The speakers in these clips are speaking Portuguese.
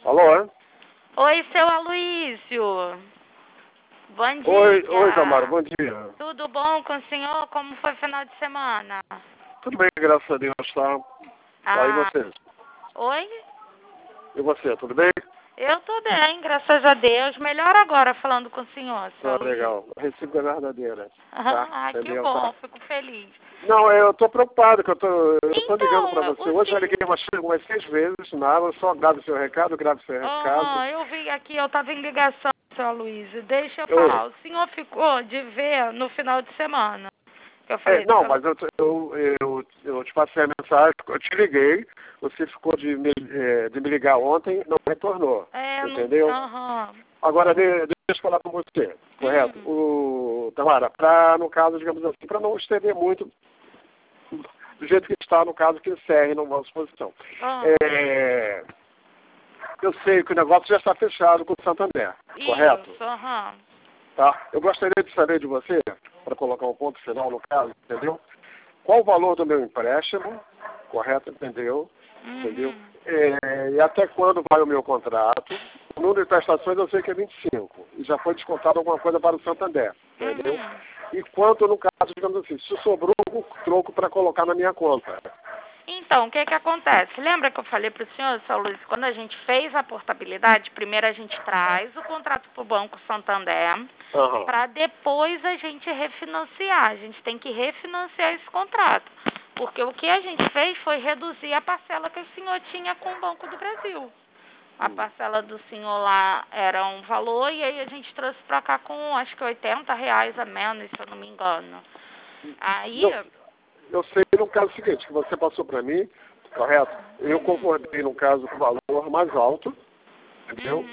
Alô? Oi, seu Aloísio. Bom dia. Oi, Tamara, bom dia. Tudo bom com o senhor? Como foi o final de semana? Tudo bem, graças a Deus, tá? E você? Oi? E você, tudo bem? Eu tô bem, graças a Deus. Melhor agora falando com o senhor, seu Aloísio. Legal. A recíproca é verdadeira. Tá? Ah, que Entendeu? bom, Tá? fico feliz. Não, eu tô preocupado, que eu tô ligando pra Então, você. Hoje eu liguei umas 6 vezes, nada, só grave seu recado. eu vi aqui, eu tava em ligação, seu Aloísio. Deixa eu Oi. falar. O senhor ficou de ver no final de semana? Que eu falei, Não, mas eu te passei a mensagem, eu te liguei, você ficou de me ligar ontem, não retornou. Entendeu? Agora, deixa eu falar com você, correto? Tamara, no caso, digamos assim, para não estender muito, do jeito que está, no caso, que encerre na nossa posição. Eu sei que o negócio já está fechado com o Santander, correto? Tá? Eu gostaria de saber de você, para colocar um ponto final no caso, entendeu? Qual o valor do meu empréstimo, correto, entendeu? Entendeu? E até quando vai o meu contrato? O número de prestações eu sei que é 25. E já foi descontado alguma coisa para o Santander, entendeu? E quanto, no caso, digamos assim, se sobrou um troco para colocar na minha conta. Então, o que acontece? Lembra que eu falei para o senhor, seu Luiz, quando a gente fez a portabilidade, primeiro a gente traz o contrato para o Banco Santander, para depois a gente refinanciar. A gente tem que refinanciar esse contrato. Porque o que a gente fez foi reduzir a parcela que o senhor tinha com o Banco do Brasil. A parcela do senhor lá era um valor e aí a gente trouxe para cá com acho que R$80 a menos, se eu não me engano. Aí... Eu sei, no caso seguinte, que você passou para mim, correto? Eu concordei, no caso, com o valor mais alto, entendeu?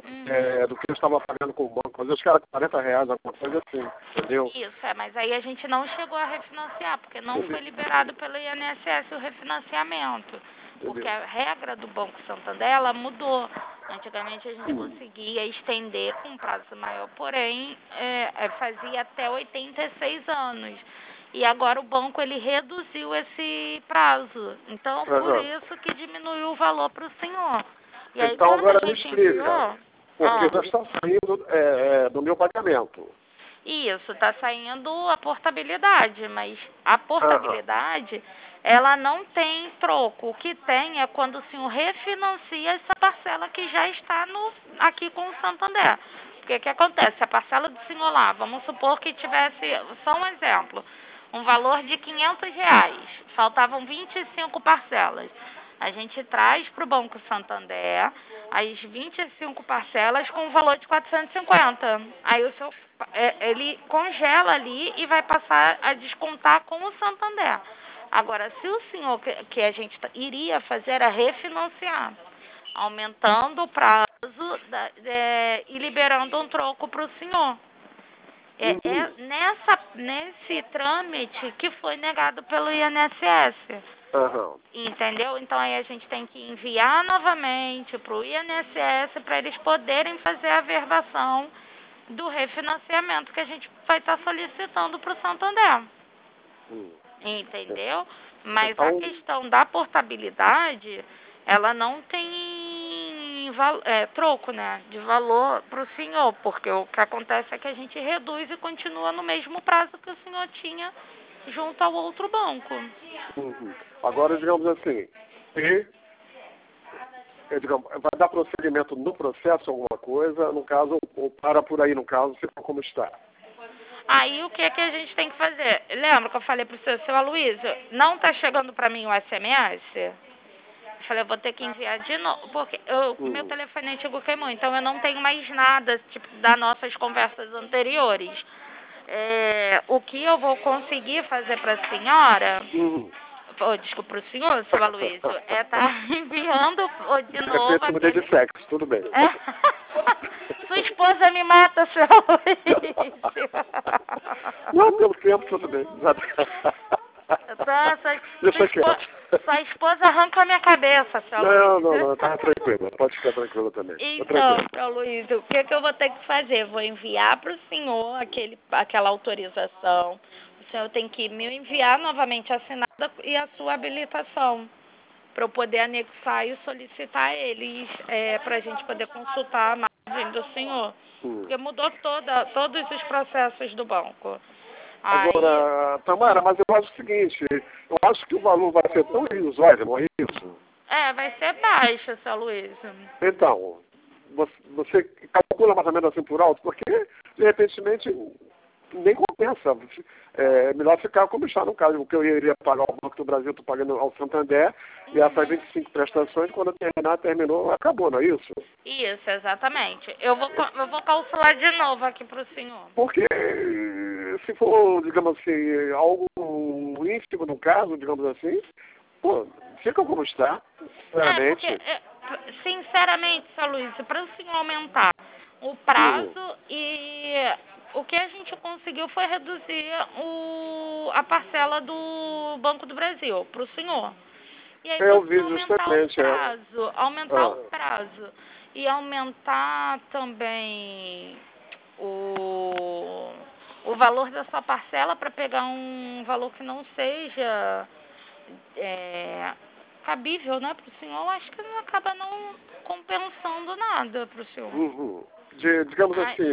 Do que eu estava pagando com o banco. Às vezes que era R$40, alguma coisa assim, entendeu? Isso, mas aí a gente não chegou a refinanciar, porque não foi liberado pelo INSS o refinanciamento. Porque a regra do Banco Santander, ela mudou. Antigamente a gente conseguia estender com um prazo maior, porém fazia até 86 anos. E agora o banco ele reduziu esse prazo. Então, por isso que diminuiu o valor para o senhor. E aí, então, agora me explica, explica, porque já está saindo do meu pagamento. Isso, está saindo a portabilidade, mas a portabilidade, ela não tem troco. O que tem é quando o senhor refinancia essa parcela que já está aqui com o Santander. Porque o que acontece? A parcela do senhor lá, vamos supor que tivesse, só um exemplo, um valor de R$500, faltavam 25 parcelas. A gente traz para o Banco Santander as 25 parcelas com um valor de 450. Aí o seu, ele congela ali e vai passar a descontar com o Santander. Agora, se o senhor que a gente iria fazer era refinanciar, aumentando o prazo e liberando um troco para o senhor. Nesse trâmite que foi negado pelo INSS. Entendeu? Então aí a gente tem que enviar novamente para o INSS para eles poderem fazer a averbação do refinanciamento que a gente vai estar solicitando para o Santander. Entendeu? Mas a questão da portabilidade, ela não tem troco, né, de valor para o senhor, porque o que acontece é que a gente reduz e continua no mesmo prazo que o senhor tinha junto ao outro banco. Agora, digamos assim, vai dar prosseguimento no processo alguma coisa, no caso, ou para por aí, no caso, se for como está. Aí o que a gente tem que fazer? Lembra que eu falei para o seu Aloísio, não está chegando para mim o SMS? Eu falei, eu vou ter que enviar de novo, porque meu telefone antigo queimou, então eu não tenho mais nada tipo, das nossas conversas anteriores. O que eu vou conseguir fazer para a senhora, desculpa, para o senhor, seu Aloísio, tá enviando de novo. Eu mudei de sexo, tudo bem. Sua esposa me mata, seu Aloísio. Não, pelo tempo, tudo bem. Sua esposa arranca a minha cabeça, seu Aloísio. Não, tá tranquilo. Pode ficar tranquilo também. Então, seu Aloísio, o que eu vou ter que fazer? Vou enviar para o senhor aquela autorização. O senhor tem que me enviar novamente assinada e a sua habilitação. para eu poder anexar e solicitar eles para a gente poder consultar a margem do senhor. Porque mudou todos os processos do banco. Agora, Tamara, mas eu acho o seguinte, eu acho que o valor vai ser tão irrisório, não é isso? Vai ser baixo, seu Luiz. Então, você calcula mais ou menos assim por alto, porque, de repente, nem compensa. É melhor ficar como está no caso, porque eu iria pagar ao Banco do Brasil, estou pagando ao Santander, e essas 25 prestações, quando terminou, acabou, não é isso? Isso, exatamente. Eu vou calcular de novo aqui para o senhor. Porque, se for, digamos assim, algo ínfimo no caso, digamos assim, pô, fica como está, sinceramente. Sinceramente, seu Luiz, para o senhor aumentar o prazo e o que a gente conseguiu foi reduzir a parcela do Banco do Brasil para o senhor. E aí eu vi justamente aumentar o prazo e aumentar também o valor da sua parcela para pegar um valor que não seja cabível, né, para o senhor, eu acho que não acaba não compensando nada para o senhor. Digamos assim,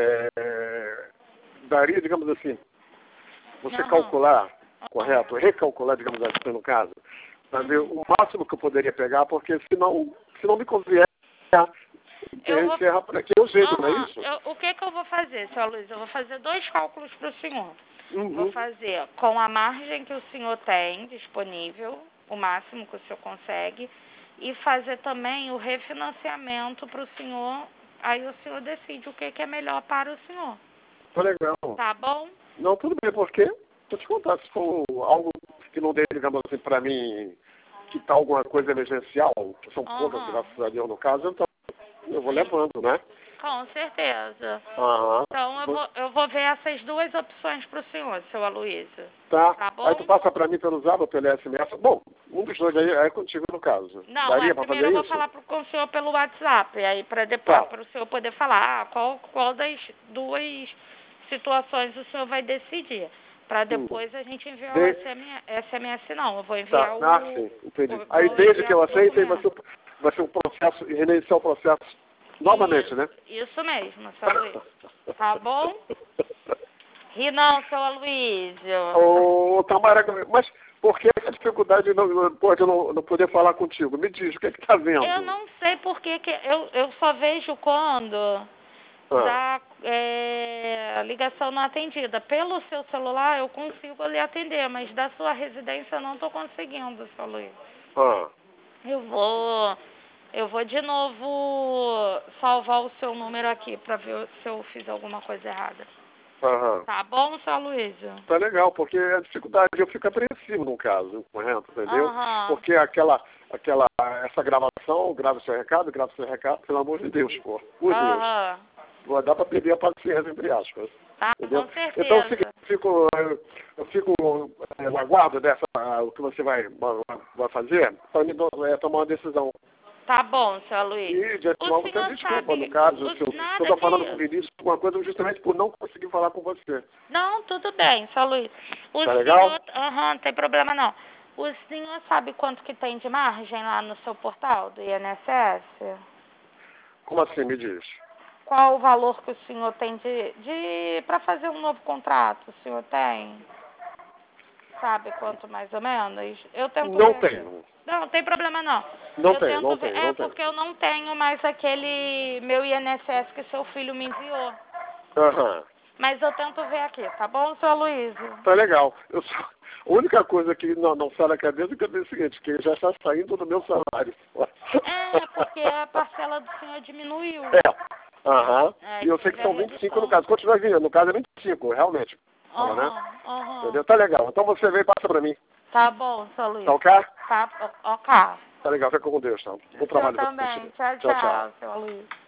daria, digamos assim, você calcular, correto, recalcular, digamos assim, no caso, para ver o máximo que eu poderia pegar, porque se não me convier, encerrar por aqui, o jeito, não é isso? O que eu vou fazer, seu Luiz? Eu vou fazer 2 cálculos para o senhor. Vou fazer com a margem que o senhor tem disponível, o máximo que o senhor consegue, e fazer também o refinanciamento para o senhor. Aí o senhor decide o que é melhor para o senhor. Tá legal. Tá bom? Não, tudo bem, porque, vou te contar, se for algo que não dê, digamos assim, para mim, que tá alguma coisa emergencial, que são poucas, graças a Deus, no caso, então eu vou levando, né? Com certeza. Então eu vou ver essas 2 opções para o senhor, seu Aloysio. Tá bom? Aí tu passa para mim pelo Zap ou pelo SMS. Bom, um dos dois aí é contigo no caso. Não, daria para fazer primeiro eu vou isso? falar com o senhor pelo WhatsApp, aí para depois para o senhor poder falar qual das 2 situações o senhor vai decidir. Para depois a gente enviar o SMS, não. Eu vou enviar sim, entendi. Aí desde que eu aceite, vai ser um processo, reiniciar o processo novamente, né? Isso mesmo, seu Luiz. Tá bom? Ri não, seu Aloysio. Ô, Tamara, mas por que essa dificuldade de não poder falar contigo? Me diz, o que tá vendo? Eu não sei por que eu só vejo quando dá ligação não atendida. Pelo seu celular eu consigo lhe atender, mas da sua residência eu não estou conseguindo, seu Luiz. Eu vou de novo salvar o seu número aqui para ver se eu fiz alguma coisa errada. Tá bom, seu Luísio? Tá legal, porque a dificuldade, eu fico apreensivo no caso, correto, entendeu? Porque essa gravação, grava seu recado, pelo amor de Deus, pô. Por Deus. Dá pra perder a paciência, entre aspas. Entendeu? Com certeza. Então eu fico no aguardo o que você vai fazer para me tomar uma decisão. Tá bom, seu Luiz. E de antemão você desculpa, no caso, se eu estou falando com o Vinícius alguma coisa justamente por não conseguir falar com você. Não, tudo bem, seu Luiz. Tá legal? Não tem problema não. O senhor sabe quanto que tem de margem lá no seu portal do INSS? Como assim, me diz? Qual o valor que o senhor tem para fazer um novo contrato? O senhor tem? Sabe quanto mais ou menos? Eu tento não tenho. Não tem problema não. Não tenho. Porque eu não tenho mais aquele meu INSS que seu filho me enviou. Mas eu tento ver aqui, tá bom, seu Aloysio? Tá legal. A única coisa que não sai da cabeça é o seguinte, que já está saindo do meu salário. Porque a parcela do senhor diminuiu. E eu sei que são 25 no caso. Continua vindo, no caso é 25, realmente. Entendeu? Tá legal. Então você vem e passa pra mim. Tá bom, seu Luiz. Tá ok? Tá ok. Tá legal, fica com Deus, tá? Bom trabalho. Eu também. Tchau, seu Luiz.